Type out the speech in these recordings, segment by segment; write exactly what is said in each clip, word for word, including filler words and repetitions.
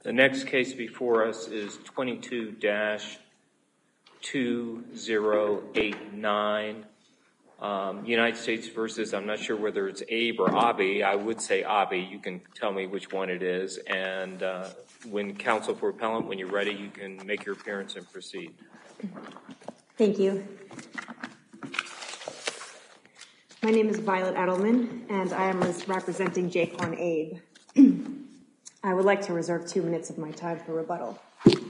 The next case before us is twenty-two dash two zero eight nine, um, United States versus, I'm not sure whether it's Abe or Abi. I would say Abi. You can tell me which one it is. And uh, when counsel for appellant, when you're ready, you can make your appearance and proceed. Thank you. My name is Violet Edelman, and I am representing Jaquan Abe. I would like to reserve two minutes of my time for rebuttal.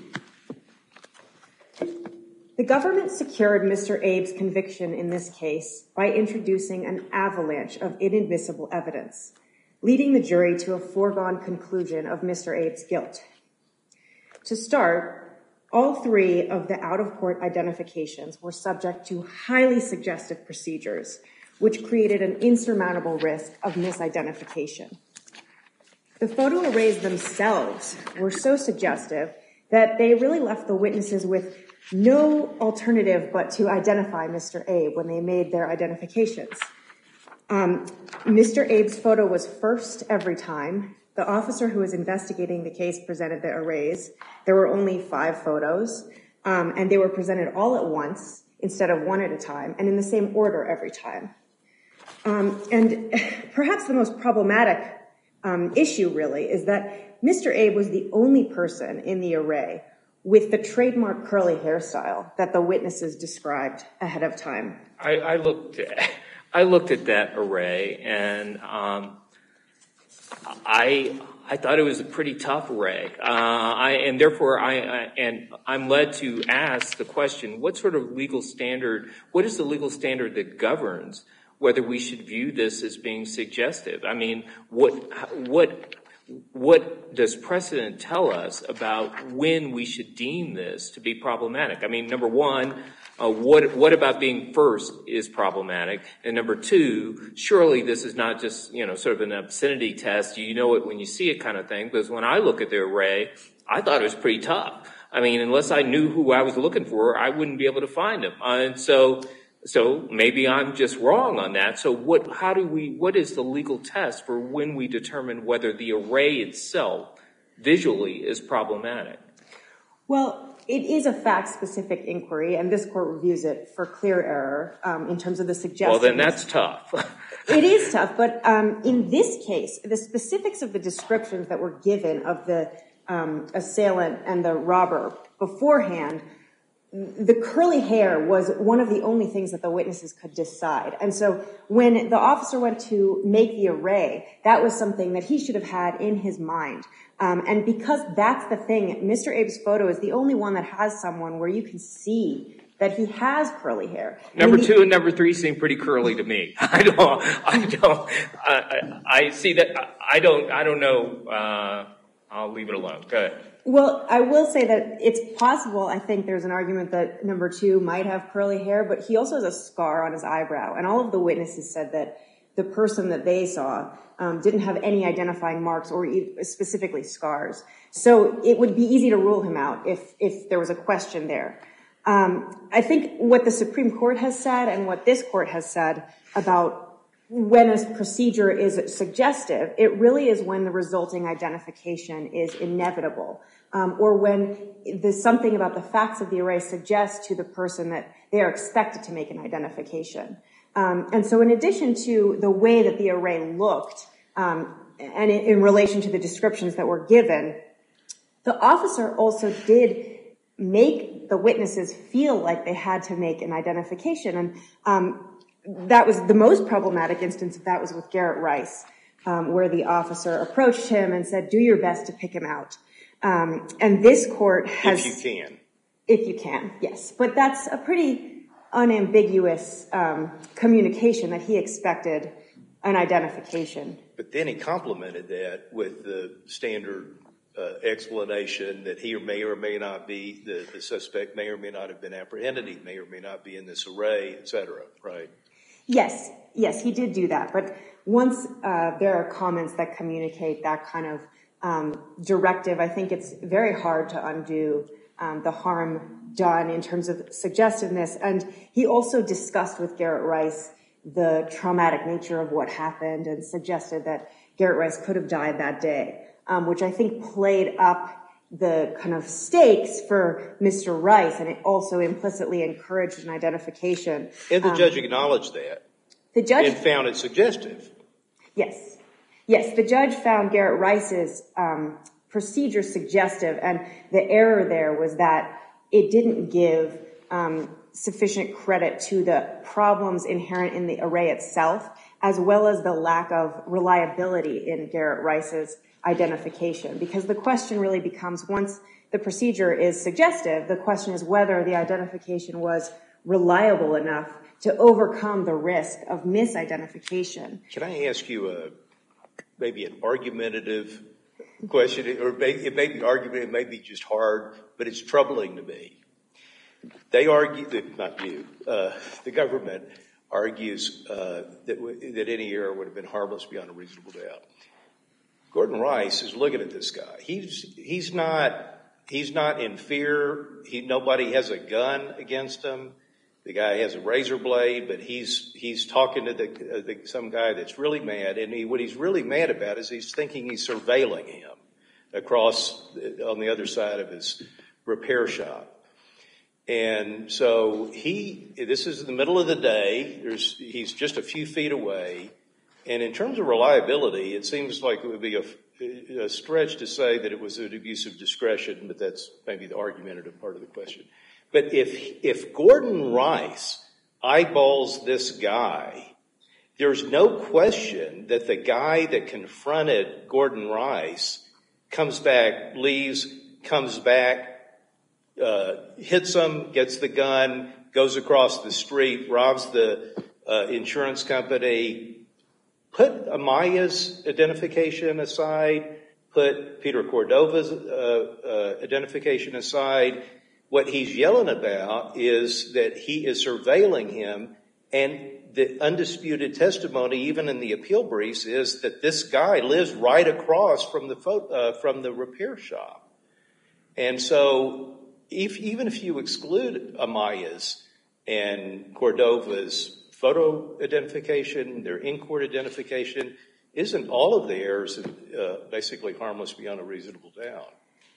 The government secured Mister Abe's conviction in this case by introducing an avalanche of inadmissible evidence, leading the jury to a foregone conclusion of Mister Abe's guilt. To start, all three of the out-of-court identifications were subject to highly suggestive procedures, which created an insurmountable risk of misidentification. The photo arrays themselves were so suggestive that they really left the witnesses with no alternative but to identify Mister Abe when they made their identifications. Um, Mister Abe's photo was first every time. The officer who was investigating the case presented the arrays. There were only five photos, um, and they were presented all at once instead of one at a time, and in the same order every time. Um, and perhaps the most problematic um, issue, really, is that Mister Abe was the only person in the array with the trademark curly hairstyle that the witnesses described ahead of time. I, I looked at, I looked at that array, and um, I I thought it was a pretty tough array, uh, I, and therefore I, I and I'm led to ask the question: what sort of legal standard? What is the legal standard that governs whether we should view this as being suggestive? I mean, what what what does precedent tell us about when we should deem this to be problematic? I mean, number one, uh, what what about being first is problematic? And number two, surely this is not just, you know, sort of an obscenity test. You know it when you see it kind of thing. Because when I look at the array, I thought it was pretty tough. I mean, unless I knew who I was looking for, I wouldn't be able to find them. Uh, and so. So maybe I'm just wrong on that. So what, how do we, what is the legal test for when we determine whether the array itself visually is problematic? Well, it is a fact-specific inquiry, and this court reviews it for clear error um, in terms of the suggestion. Well, then that's tough. It is tough, but um, in this case, the specifics of the descriptions that were given of the um, assailant and the robber beforehand, the curly hair was one of the only things that the witnesses could decide. And so when the officer went to make the array, that was something that he should have had in his mind. Um, and because that's the thing, Mister Abe's photo is the only one that has someone where you can see that he has curly hair. Number I mean, two and number three seem pretty curly to me. I don't, I don't, I, I see that, I don't, I don't know, uh, I'll leave it alone. Go ahead. Well, I will say that it's possible. I think there's an argument that number two might have curly hair, but he also has a scar on his eyebrow. And all of the witnesses said that the person that they saw um, didn't have any identifying marks or specifically scars. So it would be easy to rule him out if, if there was a question there. Um, I think what the Supreme Court has said and what this court has said about when a procedure is suggestive, it really is when the resulting identification is inevitable, um, or when there's something about the facts of the array suggests to the person that they are expected to make an identification. Um, and so in addition to the way that the array looked, um, and in, in relation to the descriptions that were given, the officer also did make the witnesses feel like they had to make an identification. And um, that was the most problematic instance of that was with Garrett Rice, um, where the officer approached him and said, do your best to pick him out. Um, and this court has... If you can. If you can, yes. But that's a pretty unambiguous um, communication that he expected an identification. But then he complemented that with the standard uh, explanation that he or may or may not be, the, the suspect may or may not have been apprehended, he may or may not be in this array, et cetera, right? Yes, yes, he did do that. But once uh, there are comments that communicate that kind of um, directive, I think it's very hard to undo um, the harm done in terms of suggestiveness. And he also discussed with Garrett Rice the traumatic nature of what happened and suggested that Garrett Rice could have died that day, um, which I think played up the kind of stakes for Mister Rice, and it also implicitly encouraged an identification. And the um, judge acknowledged that. The judge and found it suggestive. Yes. Yes, the judge found Garrett Rice's um, procedure suggestive, and the error there was that it didn't give um, sufficient credit to the problems inherent in the array itself, as well as the lack of reliability in Garrett Rice's identification. Because the question really becomes, once the procedure is suggestive, the question is whether the identification was reliable enough to overcome the risk of misidentification. Can I ask you a maybe an argumentative question, or it may, it may be argumentative, it may be just hard, but it's troubling to me. They argue that, not you, uh, the government argues uh, that, w- that any error would have been harmless beyond a reasonable doubt. Gordon Rice is looking at this guy. He's he's not he's not in fear. He nobody has a gun against him. The guy has a razor blade, but he's he's talking to the, uh, the some guy that's really mad, and he, what he's really mad about is he's thinking he's surveilling him across on the other side of his repair shop. And so he, this is in the middle of the day. There's he's just a few feet away, and in terms of reliability, it seems like it would be a, a stretch to say that it was an abuse of discretion, but that's maybe the argumentative part of the question. But if if Gordon Rice eyeballs this guy, there's no question that the guy that confronted Gordon Rice comes back, leaves, comes back, uh, hits him, gets the gun, goes across the street, robs the uh, insurance company. Put Amaya's identification aside, put Peter Cordova's uh, uh, identification aside. What he's yelling about is that he is surveilling him, and the undisputed testimony, even in the appeal briefs, is that this guy lives right across from the uh, from the repair shop. And so, if, even if you exclude Amaya's and Cordova's photo identification, their in-court identification, isn't all of the errors uh, basically harmless beyond a reasonable doubt?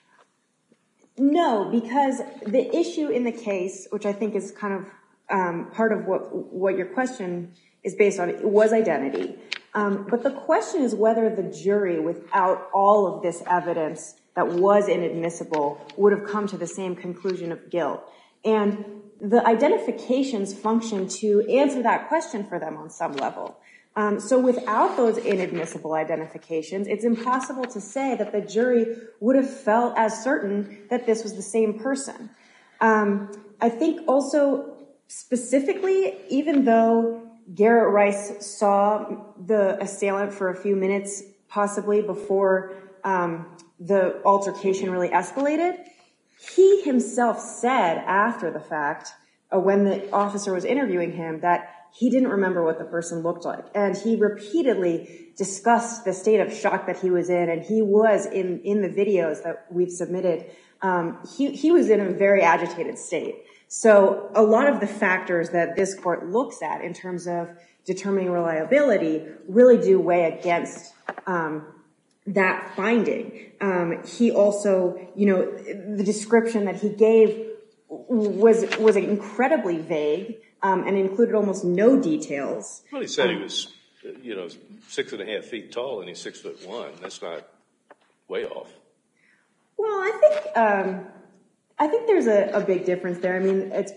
No, because the issue in the case, which I think is kind of um, part of what what your question is based on, was identity. Um, but the question is whether the jury, without all of this evidence that was inadmissible, would have come to the same conclusion of guilt. And the identifications function to answer that question for them on some level. Um, so without those inadmissible identifications, it's impossible to say that the jury would have felt as certain that this was the same person. Um, I think also specifically, even though Garrett Rice saw the assailant for a few minutes, possibly before um, the altercation really escalated, he himself said after the fact, uh, when the officer was interviewing him, that he didn't remember what the person looked like. And he repeatedly discussed the state of shock that he was in, and he was in, in the videos that we've submitted. Um, he, he was in a very agitated state. So a lot of the factors that this court looks at in terms of determining reliability really do weigh against um, that finding. Um, he also, you know, the description that he gave was was incredibly vague. Um, and included almost no details. Well, he said um, he was, you know, six and a half feet tall, and he's six foot one. That's not way off. Well, I think um, I think there's a, a big difference there. I mean, it's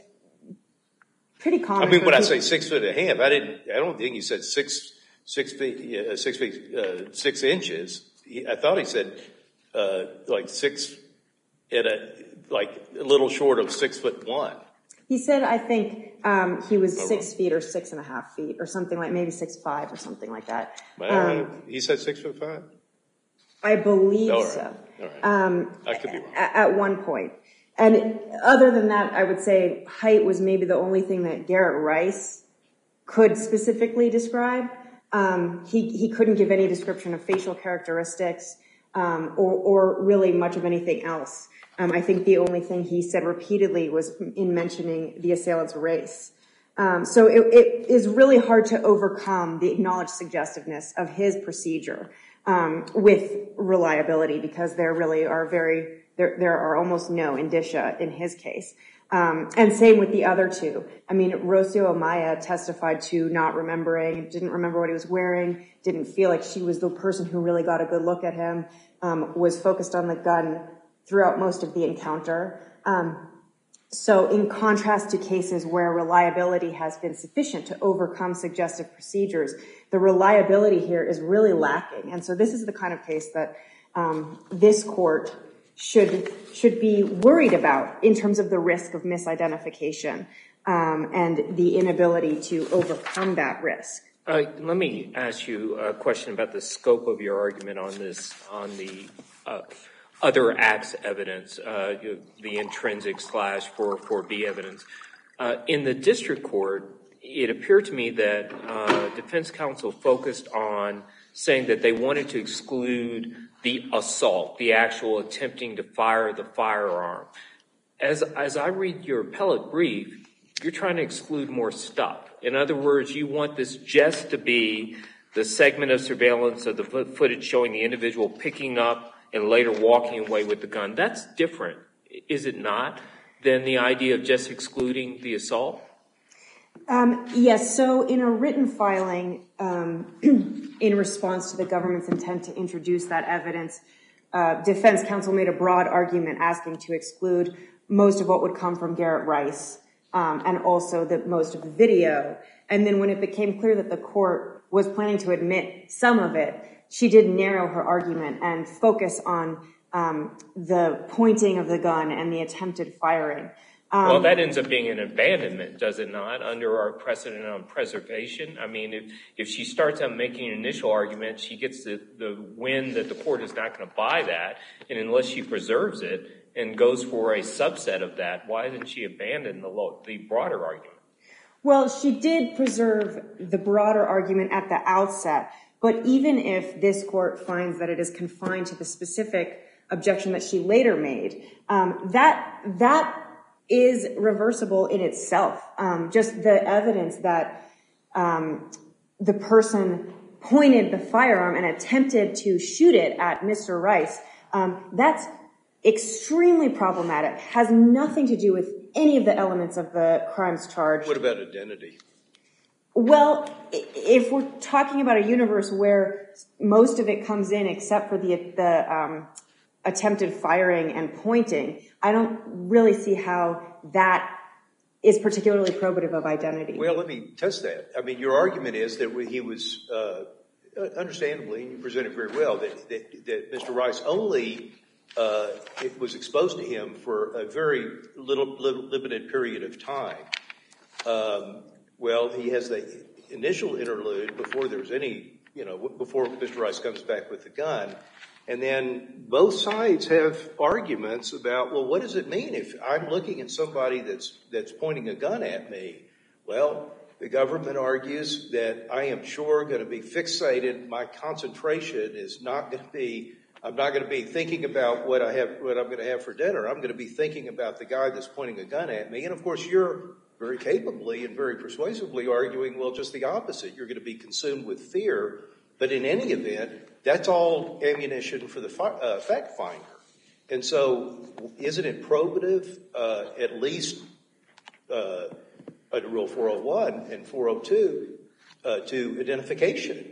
pretty common. I mean, when people. I say six foot and a half, I didn't. I don't think he said six six feet uh, six feet uh, six inches. He, I thought he said uh, like six at a like a little short of six foot one. He said, I think um, he was six feet or six and a half feet or something like, maybe six five or something like that. Um, he said six foot five? I believe All right. so. All right. Um, I could be wrong. At, at one point. And other than that, I would say height was maybe the only thing that Garrett Rice could specifically describe. Um, he, he couldn't give any description of facial characteristics um, or, or really much of anything else. Um, I think the only thing he said repeatedly was in mentioning the assailant's race. Um, so it, it is really hard to overcome the acknowledged suggestiveness of his procedure um, with reliability, because there really are very there, there are almost no indicia in his case. Um, and same with the other two. I mean, Rocio Amaya testified to not remembering, didn't remember what he was wearing, didn't feel like she was the person who really got a good look at him, um, was focused on the gun throughout most of the encounter. Um, so in contrast to cases where reliability has been sufficient to overcome suggestive procedures, the reliability here is really lacking. And so this is the kind of case that um, this court should should be worried about in terms of the risk of misidentification um, and the inability to overcome that risk. Uh, let me ask you a question about the scope of your argument on this, on the uh, other acts evidence, uh, you, the intrinsic slash four oh four B evidence. Uh, in the district court, it appeared to me that uh, defense counsel focused on saying that they wanted to exclude the assault, the actual attempting to fire the firearm. As, as I read your appellate brief, you're trying to exclude more stuff. In other words, you want this just to be the segment of surveillance of the footage showing the individual picking up and later walking away with the gun. That's different, is it not, than the idea of just excluding the assault? Um, yes, so in a written filing, um, in response to the government's intent to introduce that evidence, uh, defense counsel made a broad argument asking to exclude most of what would come from Garrett Rice, um, and also the most of the video. And then when it became clear that the court was planning to admit some of it, she did narrow her argument and focus on um, the pointing of the gun and the attempted firing. Um, well, that ends up being an abandonment, does it not, under our precedent on preservation? I mean, if, if she starts out making an initial argument, she gets the, the win that the court is not going to buy that, and unless she preserves it and goes for a subset of that, why didn't she abandon the, lo- the broader argument? Well, she did preserve the broader argument at the outset, but even if this court finds that it is confined to the specific objection that she later made, um, that that is reversible in itself. Um, just the evidence that um, the person pointed the firearm and attempted to shoot it at Mister Rice, um, that's extremely problematic, has nothing to do with any of the elements of the crimes charged. What about identity? Well, if we're talking about a universe where most of it comes in except for the the um, attempted firing and pointing, I don't really see how that is particularly probative of identity. Well, let me test that. I mean, your argument is that he was, uh, understandably, and you presented very well, that, that, that Mister Rice only uh, it was exposed to him for a very little, little limited period of time. Um, well, he has the initial interlude before there's any, you know, before Mister Rice comes back with the gun. And then both sides have arguments about, well, what does it mean if I'm looking at somebody that's that's pointing a gun at me? Well, the government argues that I am sure going to be fixated. My concentration is not going to be, I'm not going to be thinking about what I have, what I'm going to have for dinner. I'm going to be thinking about the guy that's pointing a gun at me. And of course, you're very capably and very persuasively arguing, well, just the opposite. You're going to be consumed with fear. But in any event, that's all ammunition for the uh, fact finder. And so isn't it probative, uh, at least uh, under Rule four oh one and four oh two, uh, to identification?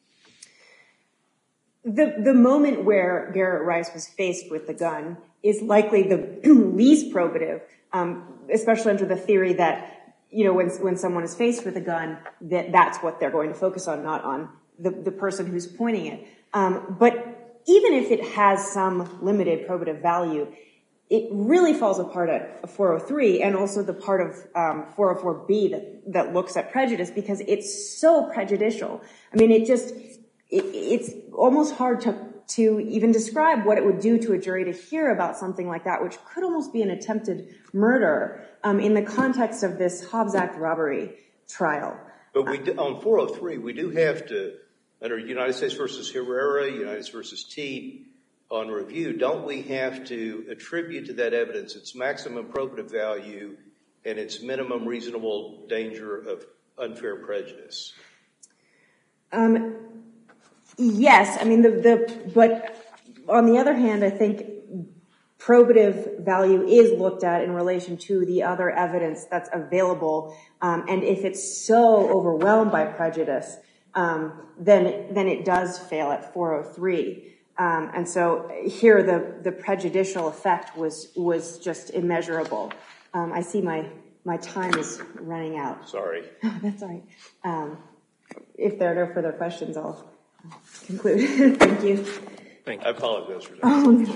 The, the moment where Garrett Rice was faced with the gun is likely the least probative, um, especially under the theory that, you know, when, when someone is faced with a gun, that that's what they're going to focus on, not on the, the person who's pointing it. Um, but even if it has some limited probative value, it really falls apart at four oh three and also the part of um, four oh four B that, that looks at prejudice because it's so prejudicial. I mean, it just, it, it's almost hard to, to even describe what it would do to a jury to hear about something like that, which could almost be an attempted murder um, in the context of this Hobbs Act robbery trial. But we do, on four oh three, we do have to, under United States versus Herrera, United States versus Teague, on review, don't we have to attribute to that evidence its maximum probative value and its minimum reasonable danger of unfair prejudice? Um, yes, I mean, the, the, but on the other hand, I think probative value is looked at in relation to the other evidence that's available. Um, and if it's so overwhelmed by prejudice, um, then, then it does fail at four oh three. Um, and so here the, the prejudicial effect was, was just immeasurable. Um, I see my, my time is running out. Sorry. Oh, that's all right. Um, if there are no further questions, I'll conclude. Thank you. Thank you. I apologize for that. Oh, no.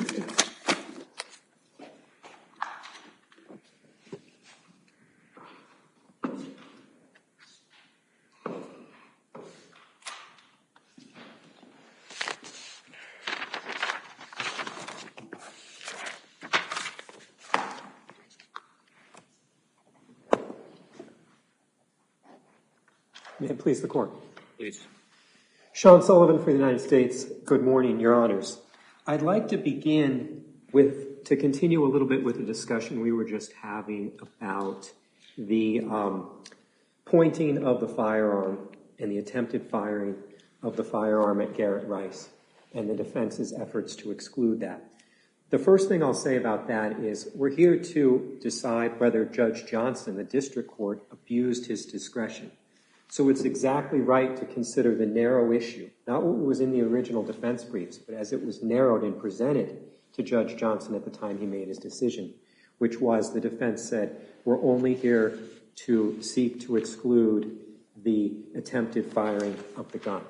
May it please the Court. Please. Sean Sullivan for the United States. Good morning, Your Honors. I'd like to begin with, to continue a little bit with the discussion we were just having about the um, pointing of the firearm and the attempted firing of the firearm at Garrett Rice and the defense's efforts to exclude that. The first thing I'll say about that is we're here to decide whether Judge Johnson, the district court, abused his discretion. So it's exactly right to consider the narrow issue, not what was in the original defense briefs, but as it was narrowed and presented to Judge Johnson at the time he made his decision, which was the defense said, we're only here to seek to exclude the attempted firing of the gun.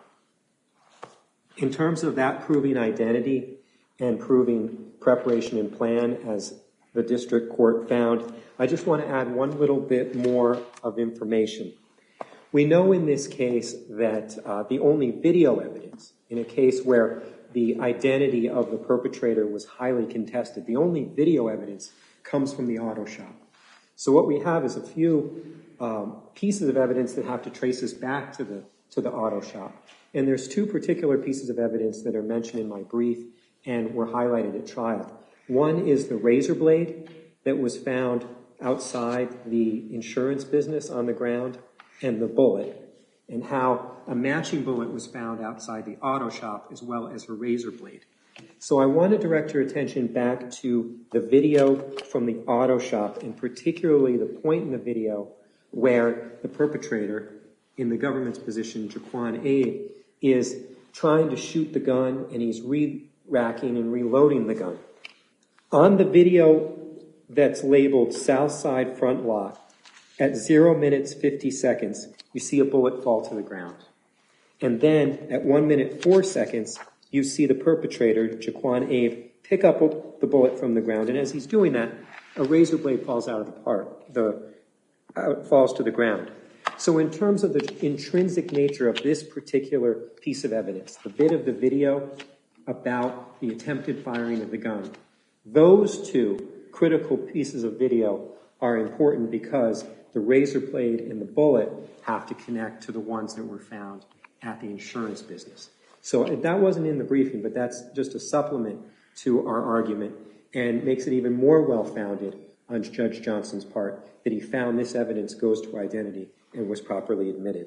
In terms of that proving identity and proving preparation and plan, as the district court found, I just want to add one little bit more of information. We know in this case that uh, the only video evidence in a case where the identity of the perpetrator was highly contested, the only video evidence comes from the auto shop. So what we have is a few um, pieces of evidence that have to trace us back to the, to the auto shop. And there's two particular pieces of evidence that are mentioned in my brief and were highlighted at trial. One is the razor blade that was found outside the insurance business on the ground, and the bullet, and how a matching bullet was found outside the auto shop as well as a razor blade. So I want to direct your attention back to the video from the auto shop, and particularly the point in the video where the perpetrator, in the government's position, Jaquan Abe, is trying to shoot the gun, and he's re-racking and reloading the gun. On the video that's labeled Southside Front Lock, at zero minutes, fifty seconds, you see a bullet fall to the ground. And then at one minute, four seconds, you see the perpetrator, Jaquan Abe, pick up the bullet from the ground. And as he's doing that, a razor blade falls out of the part, the, uh, falls to the ground. So in terms of the intrinsic nature of this particular piece of evidence, the bit of the video about the attempted firing of the gun, those two critical pieces of video are important because the razor blade and the bullet have to connect to the ones that were found at the insurance business. So that wasn't in the briefing, but that's just a supplement to our argument and makes it even more well-founded on Judge Johnson's part that he found this evidence goes to identity and was properly admitted.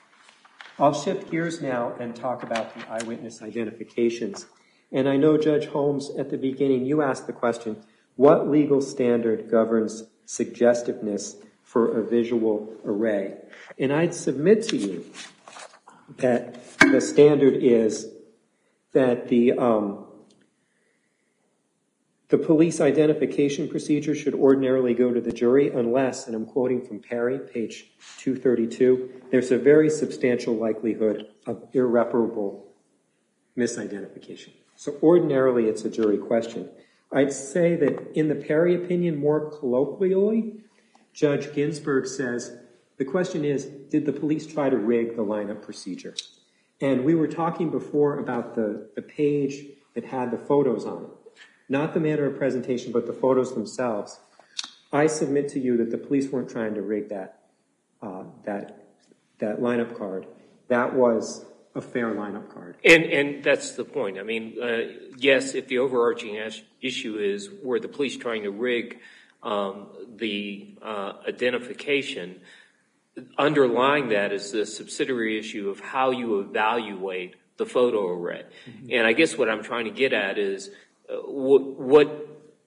I'll shift gears now and talk about the eyewitness identifications. And I know, Judge Holmes, at the beginning you asked the question, what legal standard governs suggestiveness for a visual array? And I'd submit to you that the standard is that the um, the police identification procedure should ordinarily go to the jury unless, and I'm quoting from Perry, page two thirty-two, there's a very substantial likelihood of irreparable misidentification. So ordinarily it's a jury question. I'd say that in the Perry opinion, more colloquially, Judge Ginsburg says, the question is, did the police try to rig the lineup procedure? And we were talking before about the, the page that had the photos on it. Not the manner of presentation, but the photos themselves. I submit to you that the police weren't trying to rig that, uh, that, that lineup card. That was a fair lineup card. And, and that's the point. I mean, uh, yes, if the overarching issue is were the police trying to rig um, the uh, identification, underlying that is the subsidiary issue of how you evaluate the photo array. Mm-hmm. And I guess what I'm trying to get at is uh, what, what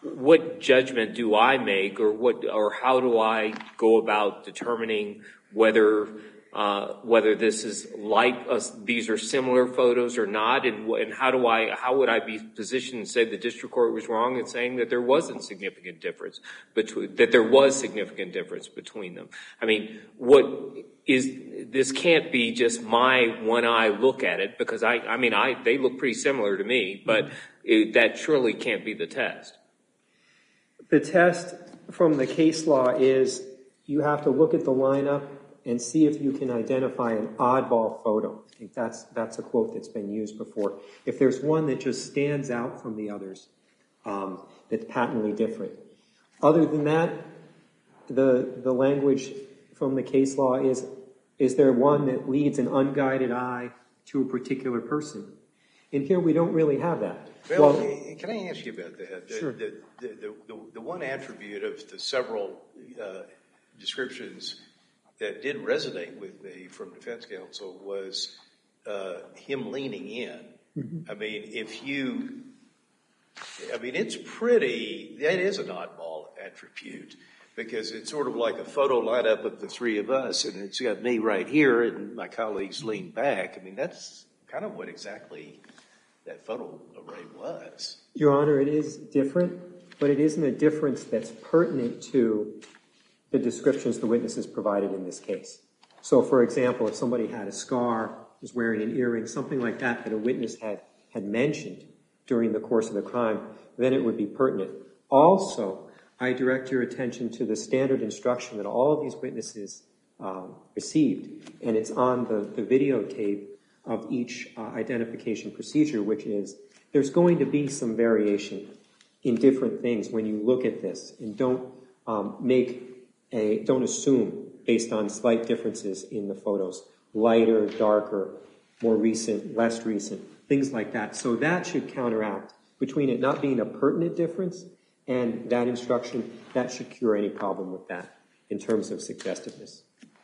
what judgment do I make, or what, or how do I go about determining whether uh, whether this is like us, these are similar photos or not, and and how do I how would I be positioned to say the district court was wrong in saying that there wasn't significant difference between that there was significant difference between them? I mean, what is this can't be just my one eye look at it, because I I mean I they look pretty similar to me, but it, that surely can't be the test. The test from the case law is you have to look at the lineup and see if you can identify an oddball photo. I think that's that's a quote that's been used before. If there's one that just stands out from the others, um, that's patently different. Other than that, the the language from the case law is, is there one that leads an unguided eye to a particular person? And here we don't really have that. Well, well can I ask you about that? Sure. The, the, the, the, the one attribute of the several uh, descriptions that did resonate with me from defense counsel was uh, him leaning in. Mm-hmm. I mean, if you, I mean, it's pretty, that is an oddball attribute, because it's sort of like a photo lineup of the three of us, and it's got me right here and my colleagues lean back. I mean, that's kind of what exactly that photo array was. Your Honor, it is different, but it isn't a difference that's pertinent to the descriptions the witnesses provided in this case. So, for example, if somebody had a scar, was wearing an earring, something like that that a witness had, had mentioned during the course of the crime, then it would be pertinent. Also, I direct your attention to the standard instruction that all of these witnesses um, received, and it's on the, the videotape of each uh, identification procedure, which is there's going to be some variation in different things when you look at this, and don't um, make a, don't assume based on slight differences in the photos, lighter, darker, more recent, less recent, things like that. So that should counteract between it not being a pertinent difference and that instruction. That should cure any problem with that in terms of suggestiveness.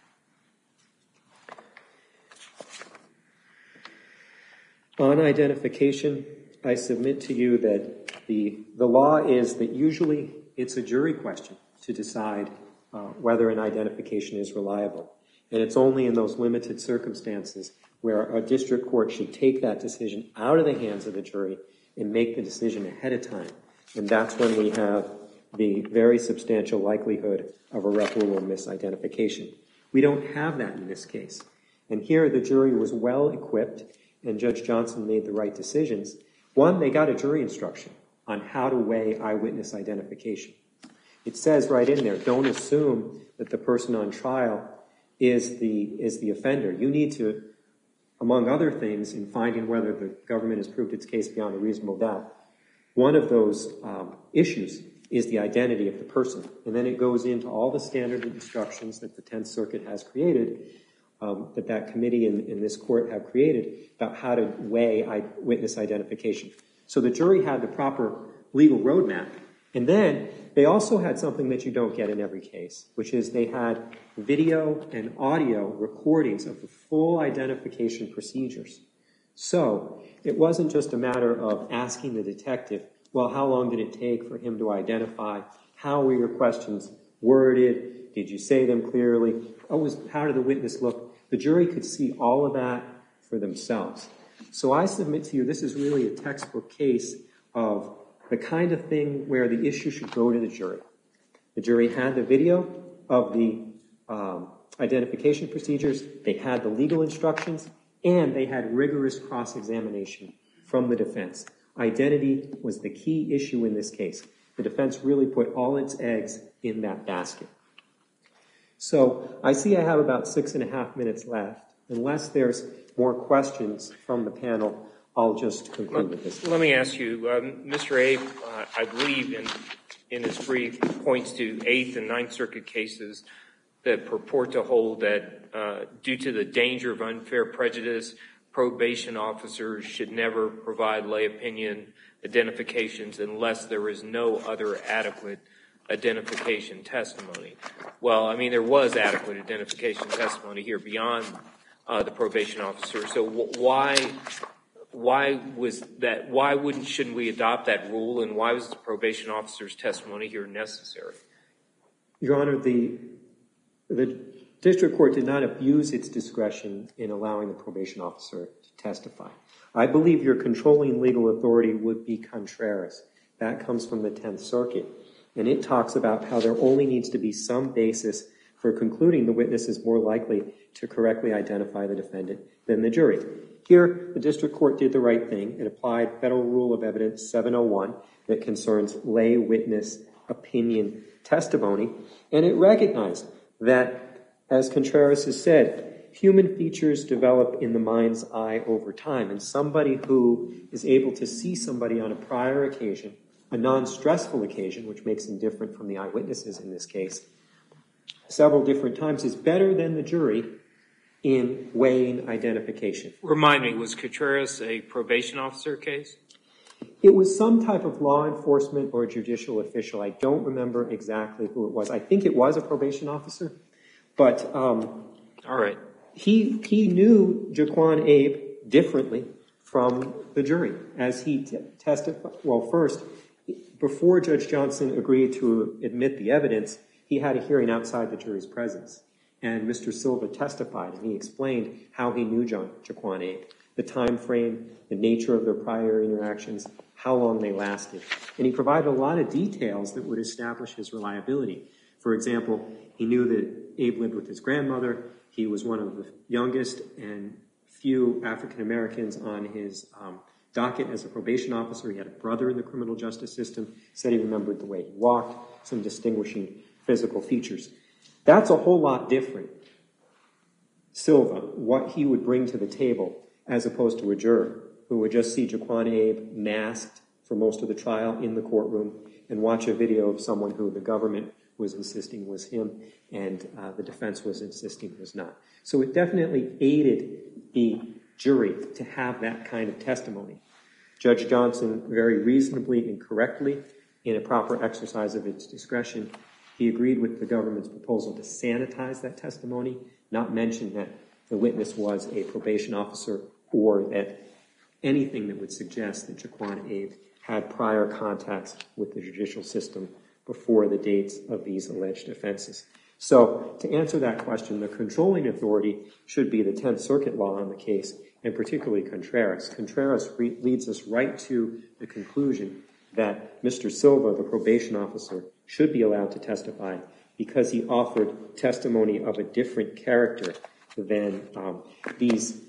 On identification, I submit to you that the, the law is that usually it's a jury question to decide uh, whether an identification is reliable. And it's only in those limited circumstances where a district court should take that decision out of the hands of the jury and make the decision ahead of time. And that's when we have the very substantial likelihood of irreparable misidentification. We don't have that in this case. And here the jury was well equipped, and Judge Johnson made the right decisions. One, they got a jury instruction on how to weigh eyewitness identification. It says right in there, don't assume that the person on trial is the, is the offender. You need to, among other things, in finding whether the government has proved its case beyond a reasonable doubt, one of those um, issues is the identity of the person. And then it goes into all the standard instructions that the Tenth Circuit has created, um, that that committee in, in this court have created about how to weigh eyewitness identification. So the jury had the proper legal roadmap. And then they also had something that you don't get in every case, which is they had video and audio recordings of the full identification procedures. So it wasn't just a matter of asking the detective, well, how long did it take for him to identify? How were your questions worded? Did you say them clearly? How, was, how did the witness look? The jury could see all of that for themselves. So I submit to you this is really a textbook case of the kind of thing where the issue should go to the jury. The jury had the video of the um, identification procedures, they had the legal instructions, and they had rigorous cross-examination from the defense. Identity was the key issue in this case. The defense really put all its eggs in that basket. So I see I have about six and a half minutes left. Unless there's more questions from the panel, I'll just conclude with this. Let me ask you, um, Mister Abe, uh, I believe in, in his brief points to Eighth and Ninth Circuit cases that purport to hold that uh, due to the danger of unfair prejudice, probation officers should never provide lay opinion identifications unless there is no other adequate identification testimony. Well, I mean, there was adequate identification testimony here beyond uh, the probation officer. So w- why, why was that? Why wouldn't shouldn't we adopt that rule? And why was the probation officer's testimony here necessary? Your Honor, the the district court did not abuse its discretion in allowing the probation officer to testify. I believe your controlling legal authority would be Contreras. That comes from the Tenth Circuit, and it talks about how there only needs to be some basis for concluding the witness is more likely to correctly identify the defendant than the jury. Here, the district court did the right thing. It applied Federal Rule of Evidence seven oh one that concerns lay witness opinion testimony, and it recognized that, as Contreras has said, human features develop in the mind's eye over time, and somebody who is able to see somebody on a prior occasion, a non-stressful occasion, which makes them different from the eyewitnesses in this case, several different times, is better than the jury in weighing identification. Remind me, was Contreras a probation officer case? It was some type of law enforcement or judicial official. I don't remember exactly who it was. I think it was a probation officer, but um, all right. He he knew Jaquan Abe differently from the jury as he t- testified. Well, first, before Judge Johnson agreed to admit the evidence, he had a hearing outside the jury's presence. And Mister Silva testified, and he explained how he knew John, Jaquan Abe, the time frame, the nature of their prior interactions, how long they lasted. And he provided a lot of details that would establish his reliability. For example, he knew that Abe lived with his grandmother. He was one of the youngest and few African Americans on his um, docket as a probation officer. He had a brother in the criminal justice system. Said he remembered the way he walked, some distinguishing physical features. That's a whole lot different, Silva, what he would bring to the table as opposed to a juror who would just see Jaquan Abe masked for most of the trial in the courtroom and watch a video of someone who the government was insisting was him and uh, the defense was insisting was not. So it definitely aided the jury to have that kind of testimony. Judge Johnson, very reasonably and correctly, in a proper exercise of its discretion, he agreed with the government's proposal to sanitize that testimony, not mention that the witness was a probation officer or that anything that would suggest that Jaquan Abe had prior contacts with the judicial system before the dates of these alleged offenses. So to answer that question, the controlling authority should be the Tenth Circuit law on the case, and particularly Contreras. Contreras re- leads us right to the conclusion that Mister Silva, the probation officer, should be allowed to testify because he offered testimony of a different character than um, these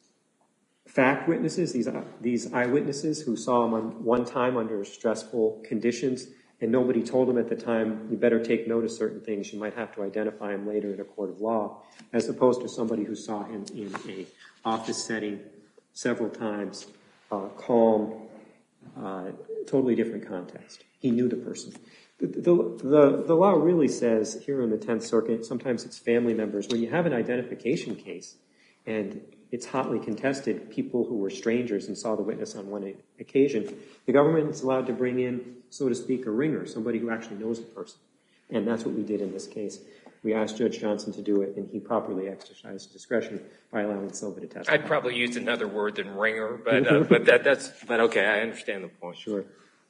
fact witnesses, these, uh, these eyewitnesses who saw him on one time under stressful conditions, and nobody told him at the time, you better take note of certain things, you might have to identify him later in a court of law, as opposed to somebody who saw him in a office setting several times, uh, calm, uh, totally different context. He knew the person. The, the, the, the law really says here in the Tenth Circuit, sometimes it's family members, when you have an identification case and it's hotly contested, people who were strangers and saw the witness on one occasion, the government is allowed to bring in, so to speak, a ringer, somebody who actually knows the person. And that's what we did in this case. We asked Judge Johnson to do it, and he properly exercised discretion by allowing Silva to testify. I'd probably use another word than ringer, but uh, but that, that's but okay. I understand the point. Sure.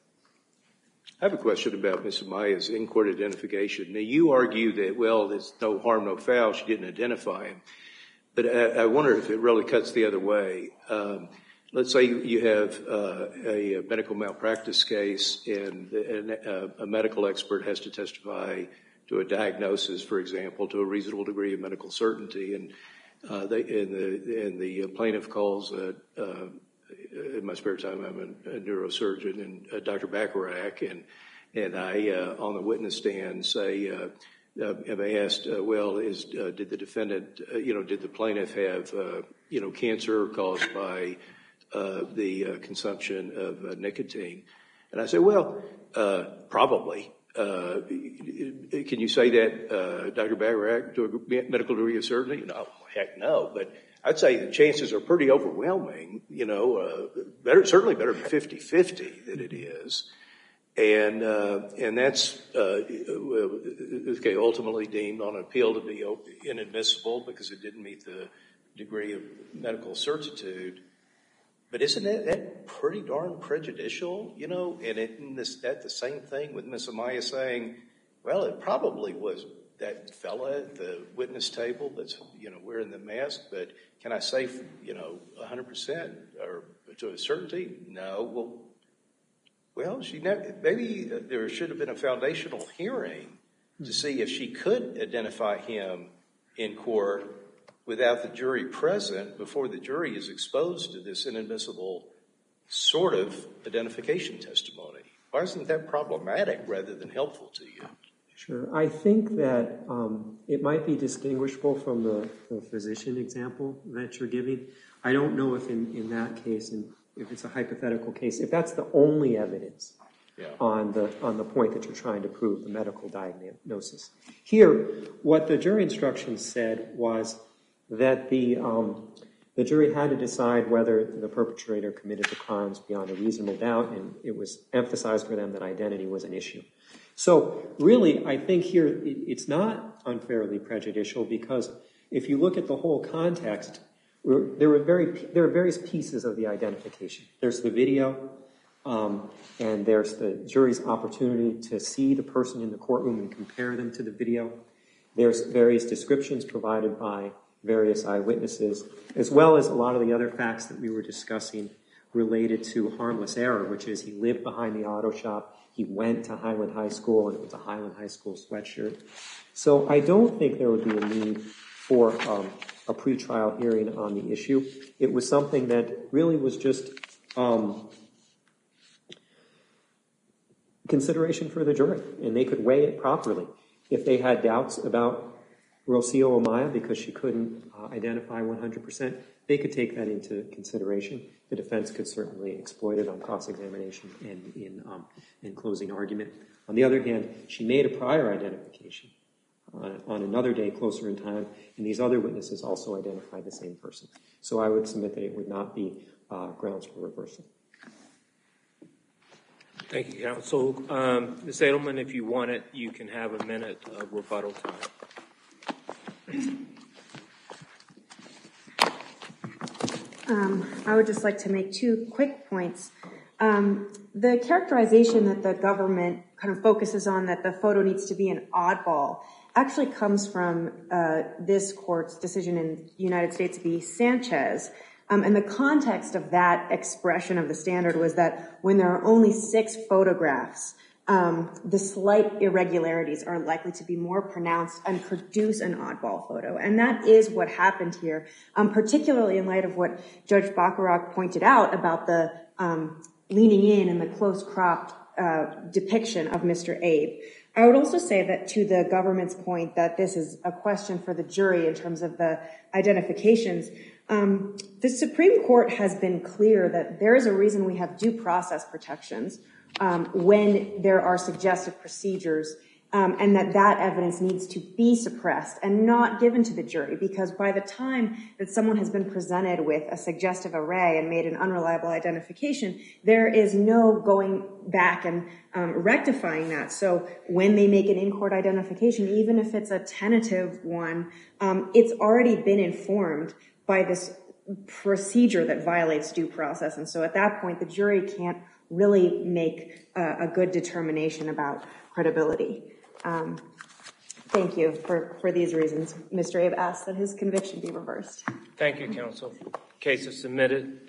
I have a question about Miz Amaya's in-court identification. Now, you argue that, well, there's no harm, no foul. She didn't identify him. But I, I wonder if it really cuts the other way. Um, let's say you have uh, a, a medical malpractice case and, and uh, a medical expert has to testify to a diagnosis, for example, to a reasonable degree of medical certainty, and uh, they, and the and the plaintiff calls, uh, uh, in my spare time, I'm a, a neurosurgeon, and uh, Doctor Bacharach, and and I uh, on the witness stand say, uh, uh, am I asked, uh, well, is uh, did the defendant, uh, you know, did the plaintiff have, uh, you know, cancer caused by uh, the uh, consumption of uh, nicotine? And I say, well, uh, probably. Uh, can you say that, uh, Doctor Bacharach, to a medical degree of certainty? No, heck no. But I'd say the chances are pretty overwhelming, you know, uh, better, certainly better than fifty-fifty that it is. And, uh, and that's, uh, okay, ultimately deemed on appeal to be inadmissible because it didn't meet the degree of medical certitude. But isn't that, that pretty darn prejudicial, you know? And it, and this, that the same thing with Miss Amaya saying, well, it probably was that fella at the witness table that's, you know, wearing the mask, but can I say, you know, one hundred percent or to a certainty? No. Well, well, she never, maybe there should have been a foundational hearing to see if she could identify him in court without the jury present before the jury is exposed to this inadmissible sort of identification testimony. Why isn't that problematic rather than helpful to you? Sure. I think that um, it might be distinguishable from the, the physician example that you're giving. I don't know if in, in that case, and if it's a hypothetical case, if that's the only evidence yeah. on the on the point that you're trying to prove, the medical diagnosis. Here, what the jury instructions said was that the um, the jury had to decide whether the perpetrator committed the crimes beyond a reasonable doubt, and it was emphasized for them that identity was an issue. So really, I think here it, it's not unfairly prejudicial because if you look at the whole context, there were very there are various pieces of the identification. There's the video, um, and there's the jury's opportunity to see the person in the courtroom and compare them to the video. There's various descriptions provided by various eyewitnesses, as well as a lot of the other facts that we were discussing related to harmless error, which is he lived behind the auto shop, he went to Highland High School, and it was a Highland High School sweatshirt. So I don't think there would be a need for um, a pretrial hearing on the issue. It was something that really was just um, consideration for the jury, and they could weigh it properly. If they had doubts about Rocio Amaya because she couldn't uh, identify one hundred percent, they could take that into consideration. The defense could certainly exploit it on cross-examination and in, um, in closing argument. On the other hand, she made a prior identification on, on another day closer in time, and these other witnesses also identified the same person. So I would submit that it would not be uh, grounds for reversal. Thank you, counsel. Um, Miz Edelman, if you want it, you can have a minute of rebuttal time. Um, I would just like to make two quick points. Um, the characterization that the government kind of focuses on that the photo needs to be an oddball actually comes from uh, this court's decision in United States v. Sanchez. Um, and the context of that expression of the standard was that when there are only six photographs, Um, the slight irregularities are likely to be more pronounced and produce an oddball photo. And that is what happened here, um, particularly in light of what Judge Bacharach pointed out about the um, leaning in and the close-cropped uh, depiction of Mister Abe. I would also say that to the government's point that this is a question for the jury in terms of the identifications, um, the Supreme Court has been clear that there is a reason we have due process protections Um, when there are suggestive procedures, um, and that that evidence needs to be suppressed and not given to the jury, because by the time that someone has been presented with a suggestive array and made an unreliable identification, there is no going back and um, rectifying that. So when they make an in-court identification, even if it's a tentative one, um, it's already been informed by this procedure that violates due process. And so at that point, the jury can't really make uh, a good determination about credibility. Um, thank you. For, for these reasons, Mister Abe asks that his conviction be reversed. Thank you, counsel. Case is submitted.